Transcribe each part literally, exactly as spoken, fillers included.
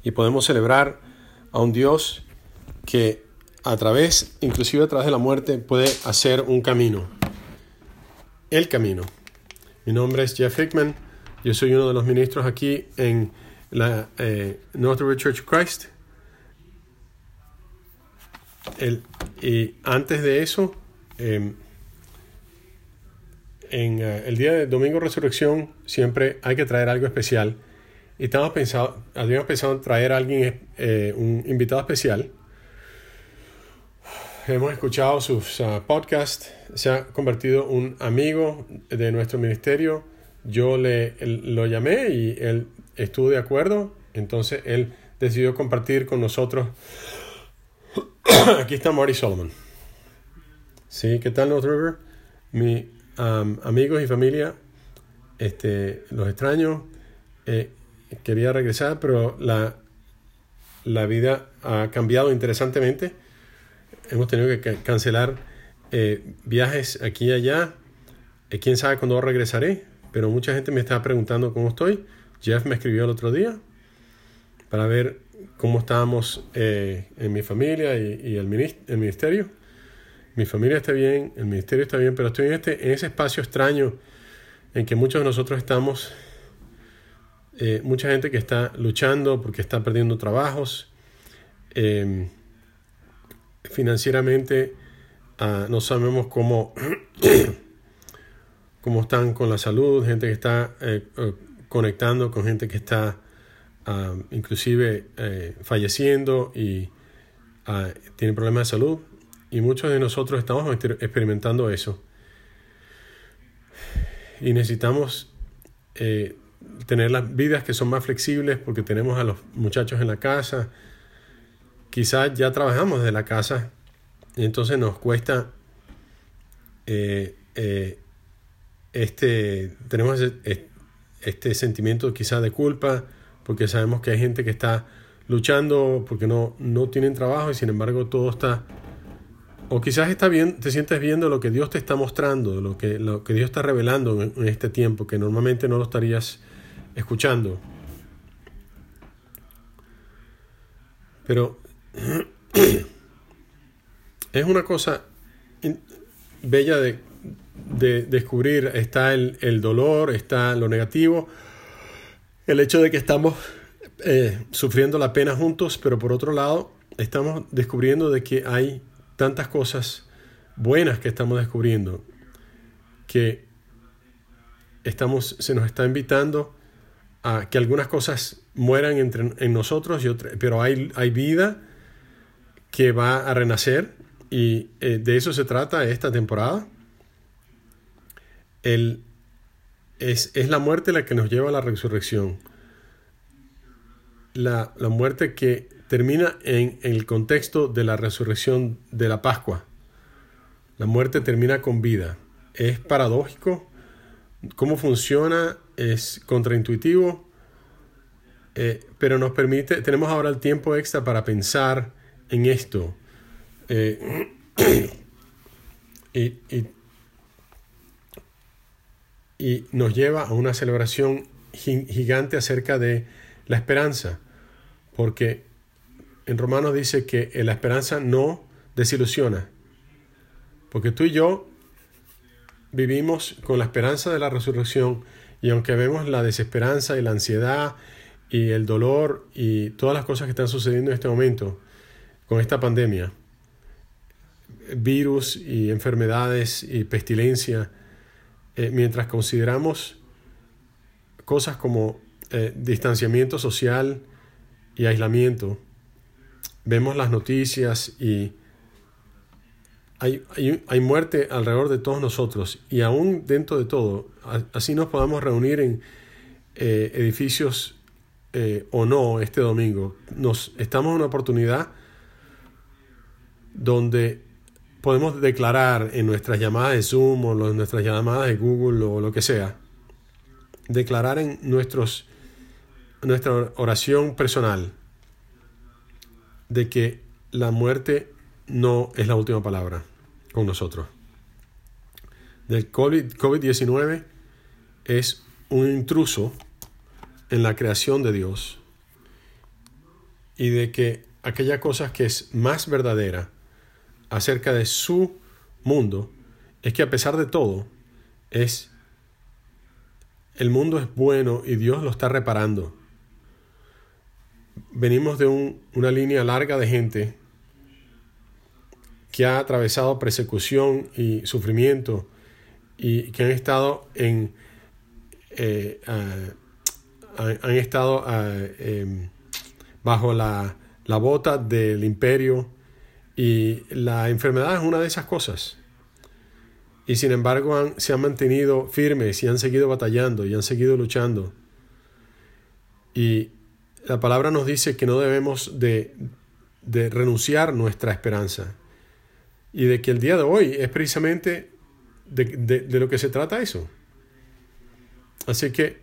y podemos celebrar a un Dios que a través, inclusive a través de la muerte, puede hacer un camino. El camino. Mi nombre es Jeff Hickman. Yo soy uno de los ministros aquí en la eh, North River Church of Christ. El, y antes de eso, eh, en uh, el día de Domingo de Resurrección siempre hay que traer algo especial. Y estamos pensado, habíamos pensado en traer a alguien, eh, un invitado especial. Hemos escuchado sus uh, podcasts. Se ha convertido en un amigo de nuestro ministerio. Yo le, él, lo llamé y él estuvo de acuerdo. Entonces él decidió compartir con nosotros. Aquí está Marty Solomon. Sí, ¿qué tal, North River? Mi um, amigos y familia, este, los extraño. Eh, quería regresar, pero la, la vida ha cambiado interesantemente. Hemos tenido que cancelar eh, viajes aquí y allá. Eh, quién sabe cuándo regresaré, pero mucha gente me está preguntando cómo estoy. Jeff me escribió el otro día para ver cómo estábamos eh, en mi familia y, y el, minist- el ministerio. Mi familia está bien, el ministerio está bien, pero estoy en, este, en ese espacio extraño en que muchos de nosotros estamos. Eh, mucha gente que está luchando porque está perdiendo trabajos. Eh, financieramente uh, no sabemos cómo, cómo están con la salud. Gente que está eh, uh, conectando con gente que está uh, inclusive eh, falleciendo y uh, tiene problemas de salud. Y muchos de nosotros estamos experimentando eso. Y necesitamos eh, tener las vidas que son más flexibles porque tenemos a los muchachos en la casa. Quizás ya trabajamos desde la casa y entonces nos cuesta eh, eh, este tenemos este, este sentimiento quizás de culpa porque sabemos que hay gente que está luchando porque no, no tienen trabajo y sin embargo todo está. O quizás está bien, te sientes viendo lo que Dios te está mostrando, lo que, lo que Dios está revelando en, en este tiempo, que normalmente no lo estarías escuchando. Pero es una cosa in, bella de, de descubrir. Está el, el dolor, está lo negativo, el hecho de que estamos eh, sufriendo la pena juntos, pero por otro lado estamos descubriendo de que hay tantas cosas buenas que estamos descubriendo, que estamos, se nos está invitando a que algunas cosas mueran entre, en nosotros, y otras, pero hay, hay vida que va a renacer, y eh, de eso se trata esta temporada. El, es, es la muerte la que nos lleva a la resurrección. La, la muerte que termina en, en el contexto de la resurrección de la Pascua. La muerte termina con vida. Es paradójico. Cómo funciona es contraintuitivo, eh, pero nos permite, tenemos ahora el tiempo extra para pensar en esto. Eh, y, y, y nos lleva a una celebración gigante acerca de la esperanza, porque en Romanos dice que la esperanza no desilusiona, porque tú y yo vivimos con la esperanza de la resurrección, y aunque vemos la desesperanza y la ansiedad y el dolor y todas las cosas que están sucediendo en este momento con esta pandemia, virus y enfermedades y pestilencia, eh, mientras consideramos cosas como eh, distanciamiento social y aislamiento, vemos las noticias y hay, hay, hay muerte alrededor de todos nosotros, y aún dentro de todo, así nos podamos reunir en eh, edificios eh, o no este domingo, nos estamos en una oportunidad donde podemos declarar en nuestras llamadas de Zoom o en nuestras llamadas de Google o lo que sea, declarar en nuestros, nuestra oración personal de que la muerte no es la última palabra con nosotros. Del COVID diecinueve es un intruso en la creación de Dios, y de que aquella cosa que es más verdadera acerca de su mundo es que a pesar de todo, es el mundo es bueno y Dios lo está reparando. Venimos de un, una línea larga de gente que ha atravesado persecución y sufrimiento y que han estado en eh, uh, han estado uh, eh, bajo la, la bota del imperio, y la enfermedad es una de esas cosas. Y sin embargo han, se han mantenido firmes y han seguido batallando y han seguido luchando. Y la palabra nos dice que no debemos de, de renunciar nuestra esperanza. Y de que el día de hoy es precisamente de, de, de lo que se trata eso. Así que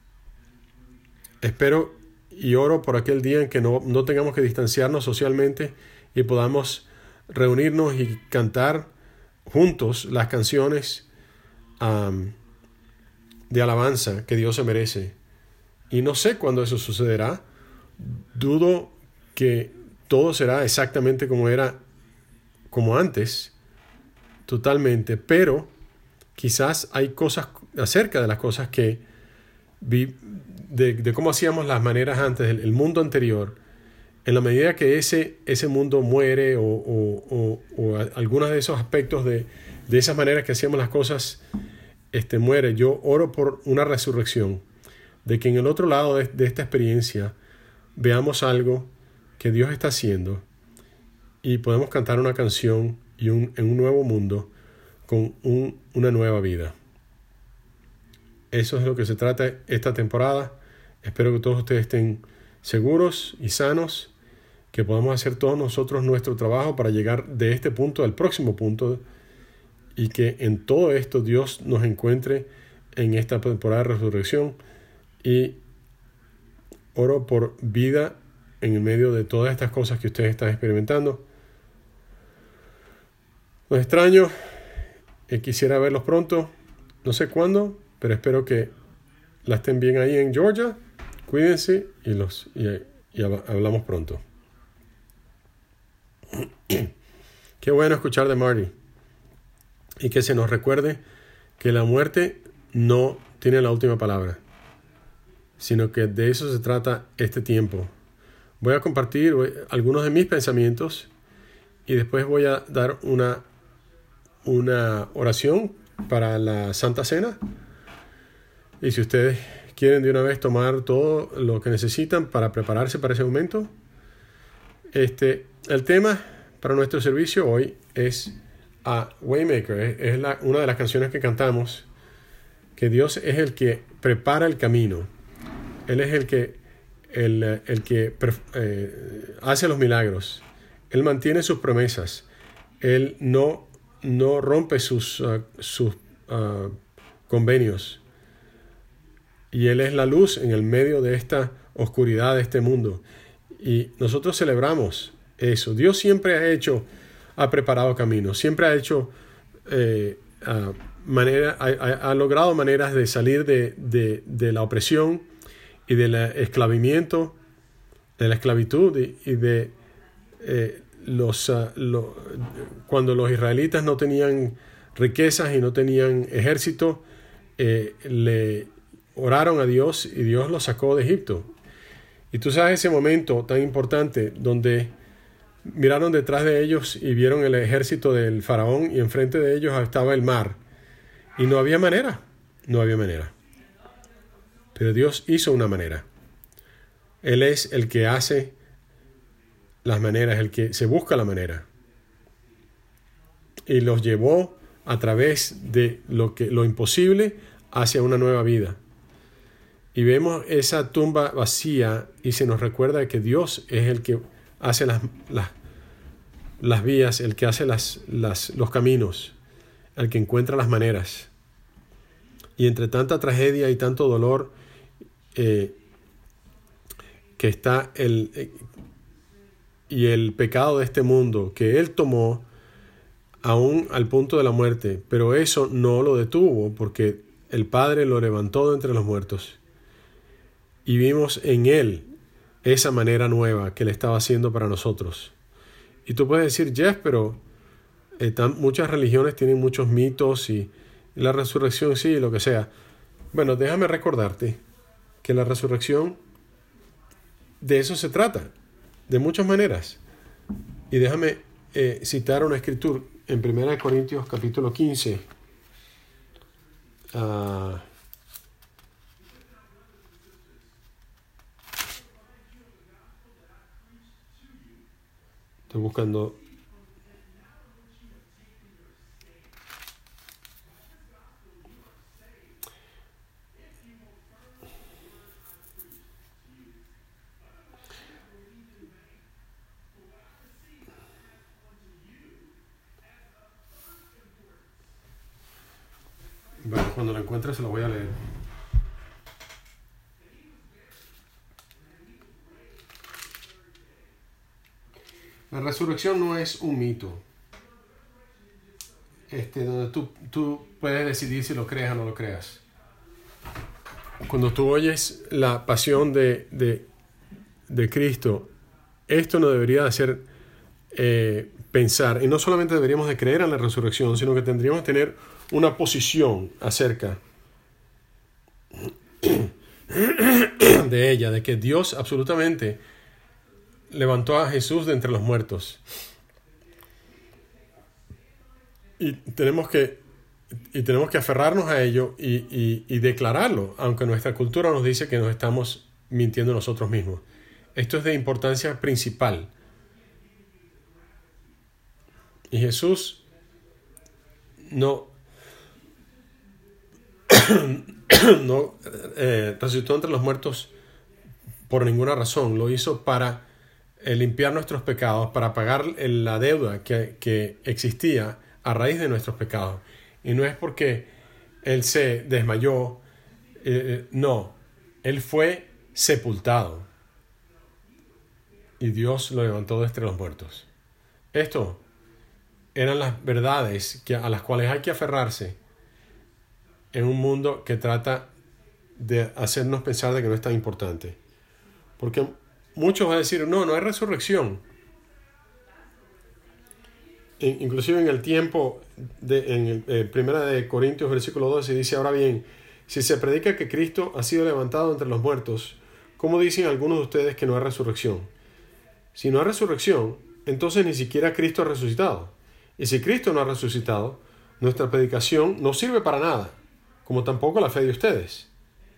espero y oro por aquel día en que no, no tengamos que distanciarnos socialmente y podamos reunirnos y cantar juntos las canciones um, de alabanza que Dios se merece. Y no sé cuándo eso sucederá. Dudo que todo será exactamente como era, como antes, totalmente, pero quizás hay cosas acerca de las cosas que vi, de, de cómo hacíamos las maneras antes, el, el mundo anterior. En la medida que ese, ese mundo muere o, o, o, o algunos de esos aspectos de, de esas maneras que hacíamos las cosas este, muere, yo oro por una resurrección, de que en el otro lado de, de esta experiencia veamos algo que Dios está haciendo y podemos cantar una canción y un, en un nuevo mundo con un, una nueva vida. Eso es lo que se trata esta temporada. Espero que todos ustedes estén seguros y sanos, que podamos hacer todos nosotros nuestro trabajo para llegar de este punto al próximo punto, y que en todo esto Dios nos encuentre en esta temporada de resurrección. Y oro por vida en el medio de todas estas cosas que ustedes están experimentando. Los extraño, eh, quisiera verlos pronto, no sé cuándo, pero espero que la estén bien ahí en Georgia. Cuídense y, los, y, y hablamos pronto. Qué bueno escuchar de Marty. Y que se nos recuerde que la muerte no tiene la última palabra, sino que de eso se trata este tiempo. Voy a compartir algunos de mis pensamientos y después voy a dar una, una oración para la Santa Cena. Y si ustedes quieren de una vez tomar todo lo que necesitan para prepararse para ese momento, este, el tema para nuestro servicio hoy es a Waymaker. Es, es la, una de las canciones que cantamos, que Dios es el que prepara el camino. Él es el que, el, el que eh, hace los milagros. Él mantiene sus promesas. Él no, no rompe sus, uh, sus uh, convenios. Y Él es la luz en el medio de esta oscuridad de este mundo. Y nosotros celebramos eso. Dios siempre ha hecho, ha preparado caminos. Siempre ha hecho, eh, uh, manera, ha, ha logrado maneras de salir de, de, de la opresión y del esclavimiento, de la esclavitud y, y de eh, los, uh, lo, cuando los israelitas no tenían riquezas y no tenían ejército, eh, le oraron a Dios y Dios los sacó de Egipto. Y tú sabes ese momento tan importante donde miraron detrás de ellos y vieron el ejército del faraón y enfrente de ellos estaba el mar. Y no había manera, no había manera. Pero Dios hizo una manera. Él es el que hace las maneras, el que se busca la manera. Y los llevó a través de lo, que, lo imposible hacia una nueva vida. Y vemos esa tumba vacía y se nos recuerda que Dios es el que hace las, las, las vías, el que hace las, las, los caminos, el que encuentra las maneras. Y entre tanta tragedia y tanto dolor, eh, que está el, eh, y el pecado de este mundo, que Él tomó aún al punto de la muerte, pero eso no lo detuvo porque el Padre lo levantó de entre los muertos. Y vimos en Él esa manera nueva que Él estaba haciendo para nosotros. Y tú puedes decir, Jeff, pero eh, tan, muchas religiones tienen muchos mitos y, y la resurrección sí, y lo que sea. Bueno, déjame recordarte que la resurrección, de eso se trata, de muchas maneras. Y déjame eh, citar una escritura en primera de Corintios capítulo quince. Uh, estoy buscando. Bueno, cuando lo encuentre se lo voy a leer. La resurrección no es un mito, este, donde tú, tú puedes decidir si lo creas o no lo creas. Cuando tú oyes la pasión de, de, de Cristo, esto no debería hacer eh, pensar, y no solamente deberíamos de creer en la resurrección, sino que tendríamos que tener una posición acerca de ella, de que Dios absolutamente levantó a Jesús de entre los muertos. Y tenemos que, y tenemos que aferrarnos a ello y, y, y declararlo, aunque nuestra cultura nos dice que nos estamos mintiendo nosotros mismos. Esto es de importancia principal. Y Jesús no no eh, resucitó entre los muertos por ninguna razón. Lo hizo para eh, limpiar nuestros pecados, para pagar la deuda que, que existía a raíz de nuestros pecados. Y no es porque Él se desmayó, eh, no, Él fue sepultado y Dios lo levantó de entre los muertos. Esto eran las verdades que, a las cuales hay que aferrarse en un mundo que trata de hacernos pensar de que no es tan importante. Porque muchos van a decir, no, no hay resurrección. In, inclusive en el tiempo, de, en el, eh, primera de Corintios, versículo doce, dice, ahora bien, si se predica que Cristo ha sido levantado entre los muertos, ¿cómo dicen algunos de ustedes que no hay resurrección? Si no hay resurrección, entonces ni siquiera Cristo ha resucitado. Y si Cristo no ha resucitado, nuestra predicación no sirve para nada, como tampoco la fe de ustedes.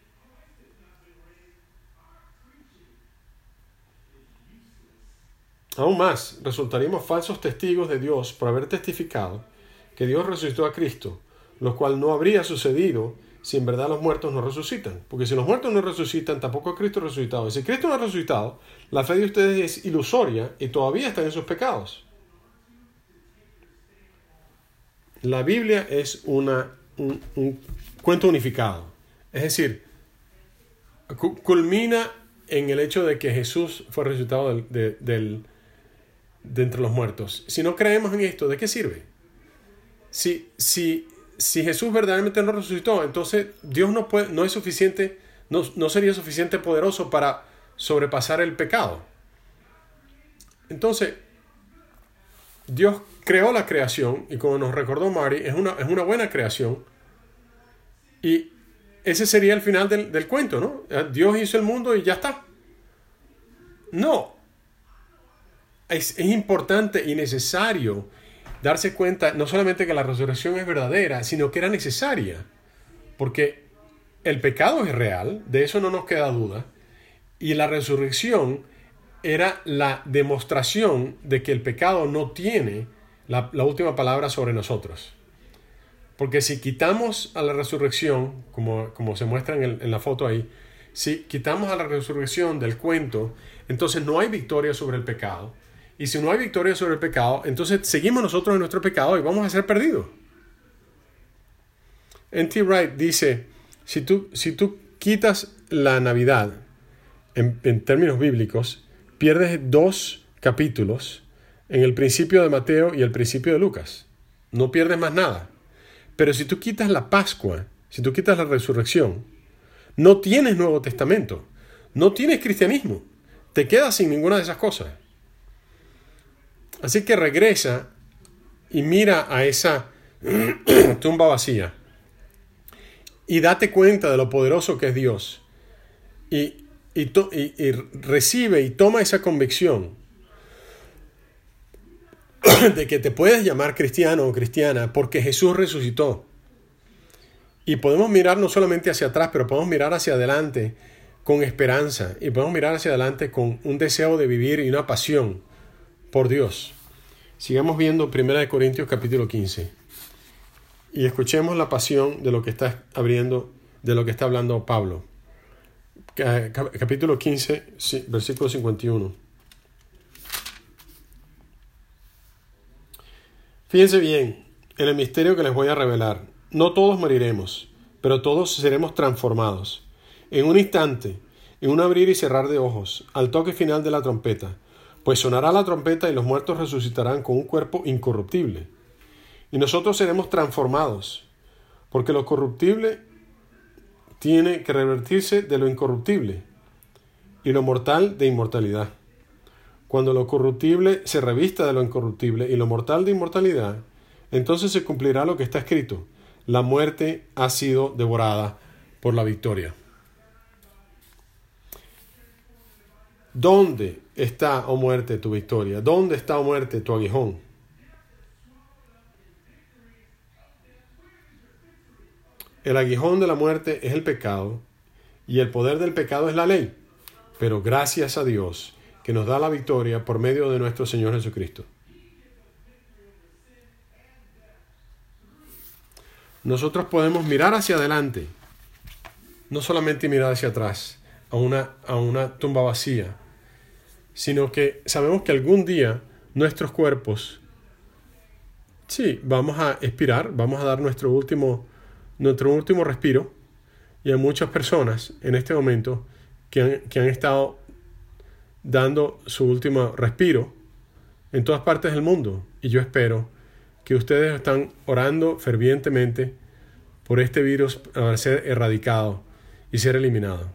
Aún más, resultaríamos falsos testigos de Dios por haber testificado que Dios resucitó a Cristo, lo cual no habría sucedido si en verdad los muertos no resucitan. Porque si los muertos no resucitan, tampoco Cristo ha resucitado. Y si Cristo no ha resucitado, la fe de ustedes es ilusoria y todavía están en sus pecados. La Biblia es una, un, un cuento unificado. Es decir, cu- culmina en el hecho de que Jesús fue resucitado del, de, del, de entre los muertos. Si no creemos en esto, ¿de qué sirve? Si, si, si Jesús verdaderamente no resucitó, entonces Dios no, puede, no es suficiente, no, no sería suficiente poderoso para sobrepasar el pecado. Entonces, Dios creó la creación, y como nos recordó Mari, es una, es una buena creación, y ese sería el final del, del cuento, ¿no? Dios hizo el mundo y ya está. No. Es, es importante y necesario darse cuenta, no solamente que la resurrección es verdadera, sino que era necesaria, porque el pecado es real, de eso no nos queda duda, y la resurrección era la demostración de que el pecado no tiene la, la última palabra sobre nosotros. Porque si quitamos a la resurrección, como, como se muestra en, el, en la foto ahí, si quitamos a la resurrección del cuento, entonces no hay victoria sobre el pecado. Y si no hay victoria sobre el pecado, entonces seguimos nosotros en nuestro pecado y vamos a ser perdidos. N T Wright dice, si tú, si tú quitas la Navidad en, en términos bíblicos, pierdes dos capítulos en el principio de Mateo y el principio de Lucas. No pierdes más nada. Pero si tú quitas la Pascua, si tú quitas la resurrección, no tienes Nuevo Testamento, no tienes cristianismo. te quedas sin ninguna de esas cosas. Así que regresa y mira a esa tumba vacía y date cuenta de lo poderoso que es Dios. Y, y, to, y, y recibe y toma esa convicción de que te puedes llamar cristiano o cristiana porque Jesús resucitó. Y podemos mirar no solamente hacia atrás, pero podemos mirar hacia adelante con esperanza. Y podemos mirar hacia adelante con un deseo de vivir y una pasión por Dios. Sigamos viendo primera de Corintios capítulo quince. Y escuchemos la pasión de lo que está abriendo, de lo que está hablando Pablo. Capítulo quince, versículo cincuenta y uno. Fíjense bien en el misterio que les voy a revelar. No todos moriremos, pero todos seremos transformados. En un instante, en un abrir y cerrar de ojos, al toque final de la trompeta. Pues sonará la trompeta y los muertos resucitarán con un cuerpo incorruptible. Y nosotros seremos transformados, porque lo corruptible tiene que revertirse de lo incorruptible, y lo mortal de inmortalidad. Cuando lo corruptible se revista de lo incorruptible y lo mortal de inmortalidad, entonces se cumplirá lo que está escrito: la muerte ha sido devorada por la victoria. ¿Dónde está, oh muerte, tu victoria? ¿Dónde está, oh muerte, tu aguijón? El aguijón de la muerte es el pecado, y el poder del pecado es la ley. Pero gracias a Dios, que nos da la victoria por medio de nuestro Señor Jesucristo. Nosotros podemos mirar hacia adelante, no solamente mirar hacia atrás, a una, a una tumba vacía, sino que sabemos que algún día nuestros cuerpos, sí, vamos a expirar, vamos a dar nuestro último, nuestro último respiro, y hay muchas personas en este momento que han, que han estado dando su último respiro en todas partes del mundo, y yo espero que ustedes están orando fervientemente por este virus para ser erradicado y ser eliminado.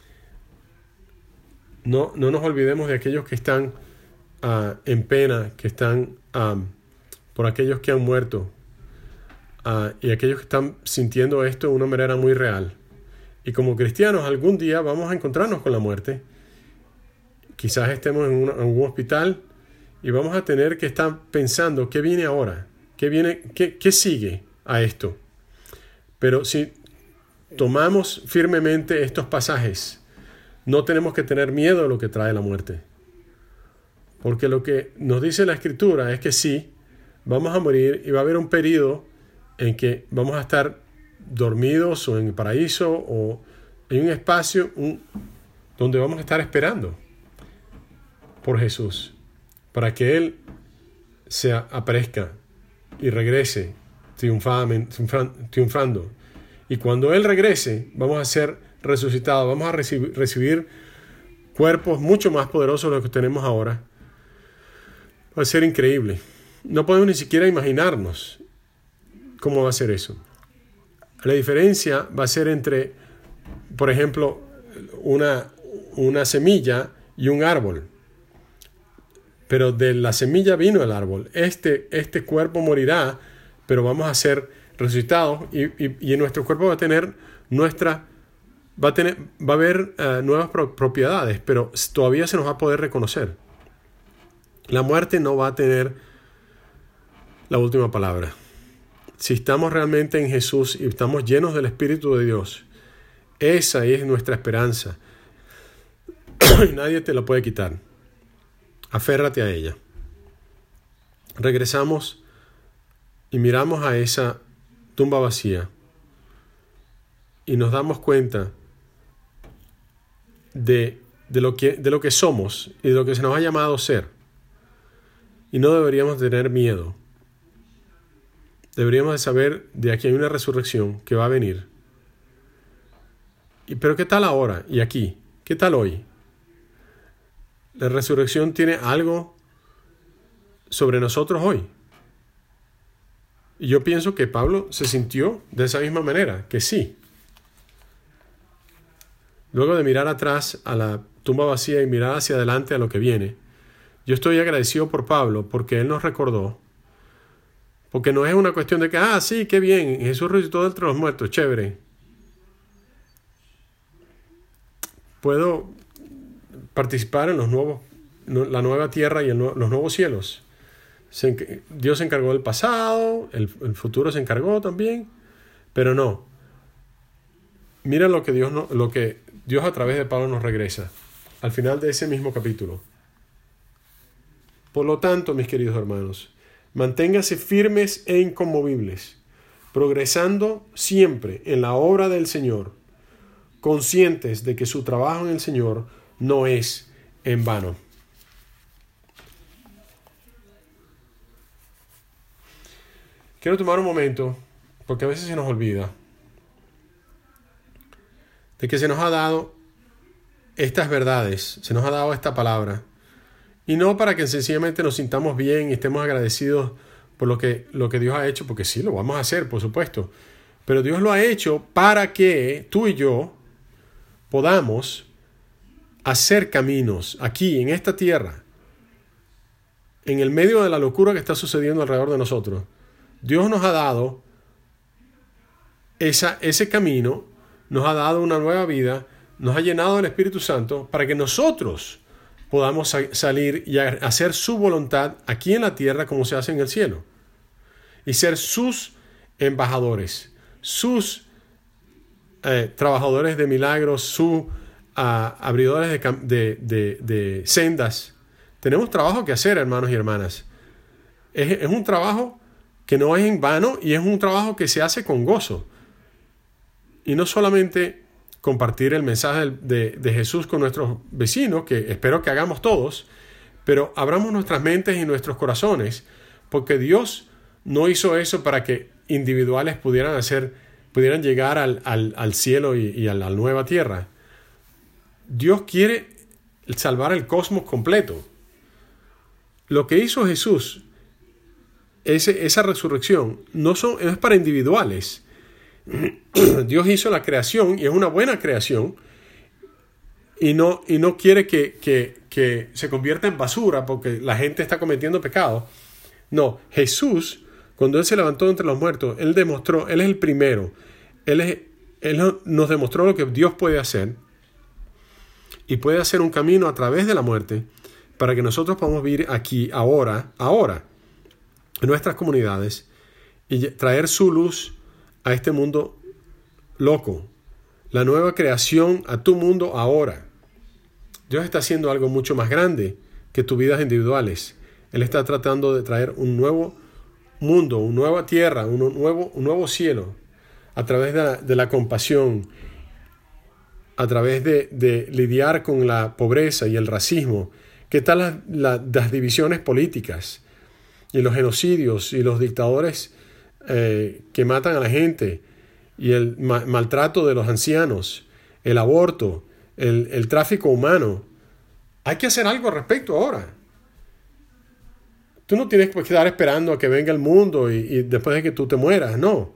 No, no nos olvidemos de aquellos que están uh, en pena, que están um, por aquellos que han muerto uh, y aquellos que están sintiendo esto de una manera muy real. Y como cristianos algún día vamos a encontrarnos con la muerte. Quizás estemos en, una, en un hospital y vamos a tener que estar pensando qué viene ahora, qué, viene, qué, qué sigue a esto. Pero si tomamos firmemente estos pasajes, no tenemos que tener miedo a lo que trae la muerte. Porque lo que nos dice la Escritura es que sí, vamos a morir y va a haber un periodo en que vamos a estar dormidos o en el paraíso o en un espacio un, donde vamos a estar esperando por Jesús, para que Él se aparezca y regrese triunfando. Y cuando Él regrese, vamos a ser resucitados, vamos a recibir, recibir cuerpos mucho más poderosos de los que tenemos ahora. Va a ser increíble. No podemos ni siquiera imaginarnos cómo va a ser eso. La diferencia va a ser entre, por ejemplo, una, una semilla y un árbol. Pero de la semilla vino el árbol. Este, este cuerpo morirá, pero vamos a ser resucitados y, y, y en nuestro cuerpo va a tener nuestra, va a tener, va a haber uh, nuevas pro- propiedades, pero todavía se nos va a poder reconocer. La muerte no va a tener la última palabra. Si estamos realmente en Jesús y estamos llenos del Espíritu de Dios, esa es nuestra esperanza. Y nadie te la puede quitar. Aférrate a ella. Regresamos y miramos a esa tumba vacía y nos damos cuenta de, de, lo que, de lo que somos y de lo que se nos ha llamado ser. Y no deberíamos tener miedo. Deberíamos de saber de aquí hay una resurrección que va a venir. Y, pero ¿qué tal ahora y aquí? ¿Qué tal hoy? La resurrección tiene algo sobre nosotros hoy. Y yo pienso que Pablo se sintió de esa misma manera, que sí. Luego de mirar atrás a la tumba vacía y mirada hacia adelante a lo que viene. Yo estoy agradecido por Pablo porque él nos recordó, porque no es una cuestión de que, ah, sí, qué bien, Jesús resucitó de entre los muertos, chévere. Puedo participar en los nuevos, la nueva tierra y el, los nuevos cielos. Se, Dios se encargó del pasado, el, el futuro se encargó también, pero no. Mira lo que Dios no, lo que Dios a través de Pablo nos regresa al final de ese mismo capítulo. Por lo tanto, mis queridos hermanos, manténganse firmes e inconmovibles, progresando siempre en la obra del Señor, conscientes de que su trabajo en el Señor no es en vano. Quiero tomar un momento, porque a veces se nos olvida, de que se nos ha dado estas verdades, se nos ha dado esta palabra, y no para que sencillamente nos sintamos bien y estemos agradecidos por lo que, lo que Dios ha hecho, porque sí, lo vamos a hacer, por supuesto, pero Dios lo ha hecho para que tú y yo podamos hacer caminos aquí, en esta tierra, en el medio de la locura que está sucediendo alrededor de nosotros. Dios nos ha dado esa, ese camino, nos ha dado una nueva vida, nos ha llenado del Espíritu Santo para que nosotros podamos sa- salir y a- hacer su voluntad aquí en la tierra como se hace en el cielo. Y ser sus embajadores, sus eh, trabajadores de milagros, sus uh, abridores de, cam- de, de, de sendas. Tenemos trabajo que hacer, hermanos y hermanas. Es, es un trabajo que no es en vano y es un trabajo que se hace con gozo. Y no solamente compartir el mensaje de, de Jesús con nuestros vecinos, que espero que hagamos todos, pero abramos nuestras mentes y nuestros corazones, porque Dios no hizo eso para que individuales pudieran hacer, pudieran llegar al, al, al cielo y, y a la nueva tierra. Dios quiere salvar el cosmos completo. Lo que hizo Jesús, ese, esa resurrección, no, son, no es para individuales. Dios hizo la creación y es una buena creación y no, y no quiere que, que, que se convierta en basura porque la gente está cometiendo pecado. No, Jesús, cuando Él se levantó entre los muertos, Él demostró, Él es el primero. Él, es, él nos demostró lo que Dios puede hacer y puede hacer un camino a través de la muerte para que nosotros podamos vivir aquí, ahora, ahora, en nuestras comunidades y traer su luz a este mundo loco, la nueva creación a tu mundo ahora. Dios está haciendo algo mucho más grande que tus vidas individuales. Él está tratando de traer un nuevo mundo, una nueva tierra, un nuevo, un nuevo cielo, a través de la, de la compasión, a través de, de lidiar con la pobreza y el racismo. ¿Qué tal las, las, las divisiones políticas y los genocidios y los dictadores eh, que matan a la gente y el ma- maltrato de los ancianos, el aborto, el, el tráfico humano? Hay que hacer algo al respecto ahora. Tú no tienes que quedar esperando a que venga el mundo y, y después de que tú te mueras, no.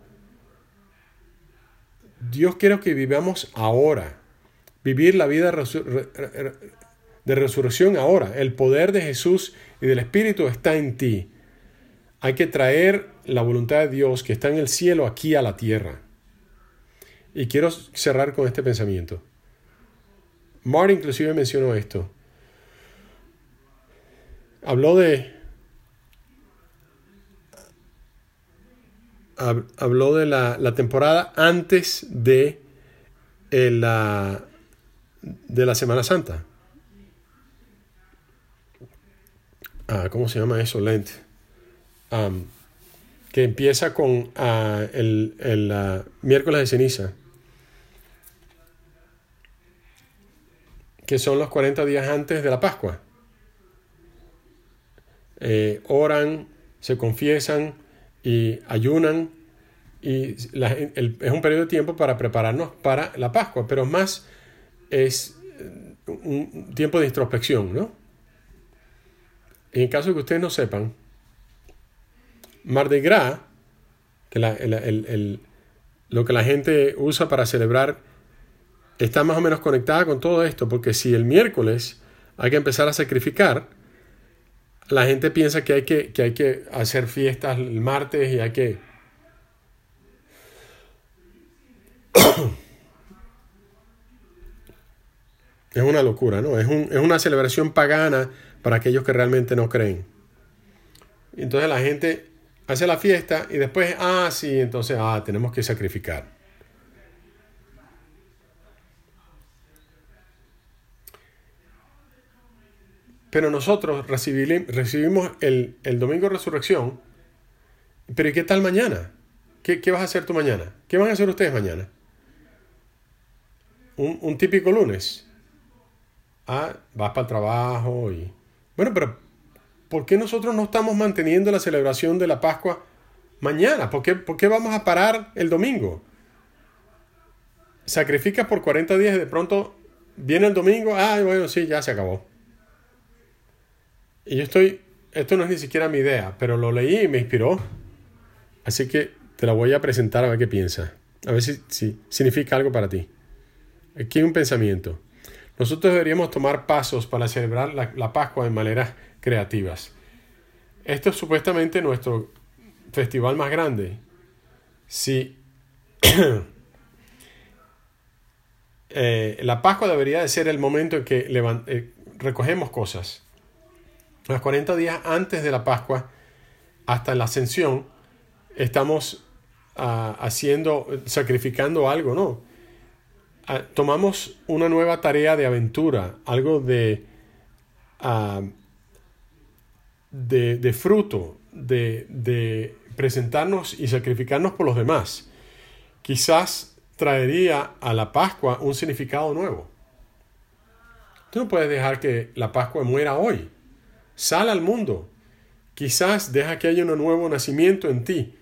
Dios quiere que vivamos ahora, vivir la vida de resurrección ahora. El poder de Jesús y del Espíritu está en ti. Hay que traer la voluntad de Dios que está en el cielo aquí a la tierra. Y quiero cerrar con este pensamiento. Martin inclusive mencionó esto. Habló de habló de la, la temporada antes de eh, la de la Semana Santa. Ah, ¿cómo se llama eso? Lent. Um, que empieza con uh, el, el uh, miércoles de ceniza, que son los cuarenta días antes de la Pascua. Eh, oran, se confiesan y ayunan, y la, el, es un periodo de tiempo para prepararnos para la Pascua, pero más es un tiempo de introspección, ¿no? En caso de que ustedes no sepan, Mardi Gras, que la, el, el, el, lo que la gente usa para celebrar está más o menos conectada con todo esto, porque si el miércoles hay que empezar a sacrificar, la gente piensa que hay que, que, hay que hacer fiestas el martes y hay que... Es una locura, ¿no? Es, un, es una celebración pagana para aquellos que realmente no creen. Entonces la gente hace la fiesta y después, ah, sí, entonces, ah, tenemos que sacrificar. Pero nosotros recibimos el, el domingo de resurrección. Pero ¿y qué tal mañana? ¿Qué, qué vas a hacer tú mañana? ¿Qué van a hacer ustedes mañana? Un, un típico lunes. Ah, vas para el trabajo y... Bueno, pero ¿por qué nosotros no estamos manteniendo la celebración de la Pascua mañana? ¿Por qué, por qué vamos a parar el domingo? Sacrificas por cuarenta días y de pronto viene el domingo. Ah, bueno, sí, ya se acabó. Y yo estoy... Esto no es ni siquiera mi idea, pero lo leí y me inspiró. Así que te la voy a presentar a ver qué piensas. A ver si, si significa algo para ti. Aquí hay un pensamiento. Nosotros deberíamos tomar pasos para celebrar la, la Pascua de maneras creativas. Esto es supuestamente nuestro festival más grande. Si eh, la Pascua debería de ser el momento en que levant- eh, recogemos cosas. Los cuarenta días antes de la Pascua, hasta la Ascensión, estamos uh, haciendo, sacrificando algo, ¿no? Uh, tomamos una nueva tarea de aventura, algo de, uh, de, de fruto, de, de presentarnos y sacrificarnos por los demás. Quizás traería a la Pascua un significado nuevo. Tú no puedes dejar que la Pascua muera hoy. Sal al mundo. Quizás deja que haya un nuevo nacimiento en ti.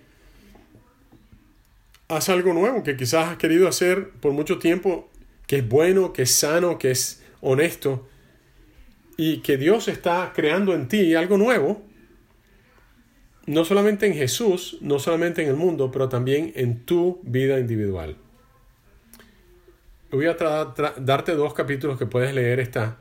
Haz algo nuevo que quizás has querido hacer por mucho tiempo, que es bueno, que es sano, que es honesto, y que Dios está creando en ti algo nuevo, no solamente en Jesús, no solamente en el mundo, pero también en tu vida individual. Voy a tra- tra- darte dos capítulos que puedes leer esta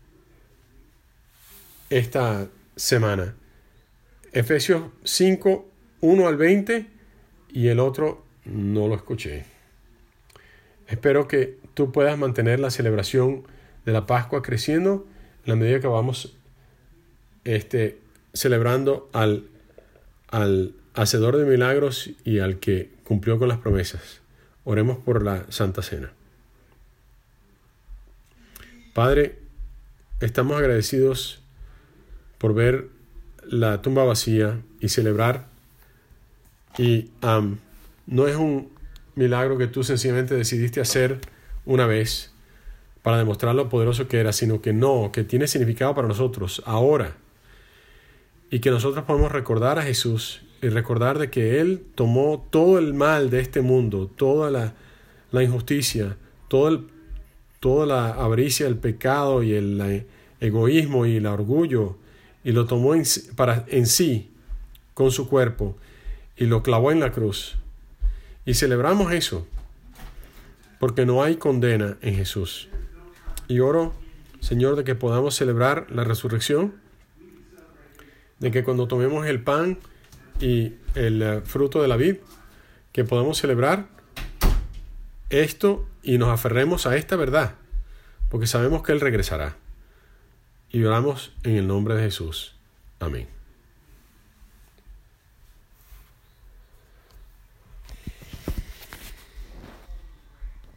esta semana. Efesios cinco, uno al veinte, y el otro no lo escuché. Espero que tú puedas mantener la celebración de la Pascua creciendo en la medida que vamos este, celebrando al, al Hacedor de milagros y al que cumplió con las promesas. Oremos por la Santa Cena. Padre, estamos agradecidos por ver la tumba vacía y celebrar. Y um, no es un milagro que tú sencillamente decidiste hacer una vez para demostrar lo poderoso que era, sino que no, que tiene significado para nosotros ahora. Y que nosotros podemos recordar a Jesús y recordar de que Él tomó todo el mal de este mundo, toda la, la injusticia, todo el, toda la avaricia, el pecado y el, el egoísmo y el orgullo, y lo tomó en, para, en sí, con su cuerpo, y lo clavó en la cruz. Y celebramos eso, porque no hay condena en Jesús. Y oro, Señor, de que podamos celebrar la resurrección, de que cuando tomemos el pan y el uh, fruto de la vid, que podamos celebrar esto y nos aferremos a esta verdad, porque sabemos que Él regresará. Y oramos en el nombre de Jesús. Amén.